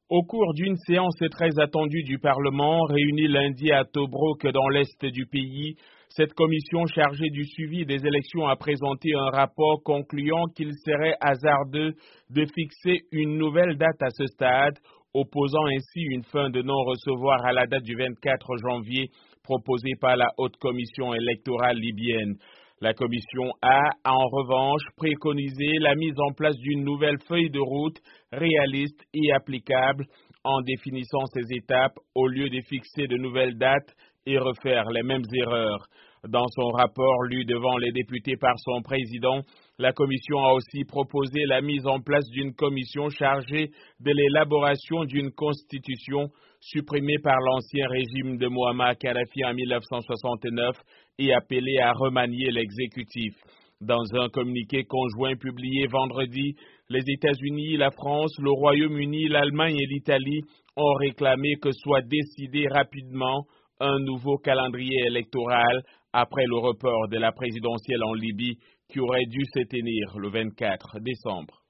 Au cours d'une séance très attendue du Parlement, réunie lundi à Tobruk dans l'est du pays, cette commission chargée du suivi des élections a présenté un rapport concluant qu'il serait hasardeux de fixer une nouvelle date à ce stade, opposant ainsi une fin de non-recevoir à la date du 24 janvier proposée par la Haute Commission électorale libyenne. La commission a, en revanche, préconisé la mise en place d'une nouvelle feuille de route réaliste et applicable en définissant ces étapes au lieu de fixer de nouvelles dates et refaire les mêmes erreurs. Dans son rapport lu devant les députés par son président, la commission a aussi proposé la mise en place d'une commission chargée de l'élaboration d'une constitution supprimée par l'ancien régime de Mouammar Kadhafi en 1969 et appelée à remanier l'exécutif. Dans un communiqué conjoint publié vendredi, les États-Unis, la France, le Royaume-Uni, l'Allemagne et l'Italie ont réclamé que soit décidé rapidement un nouveau calendrier électoral après le report de la présidentielle en Libye qui aurait dû se tenir le 24 décembre.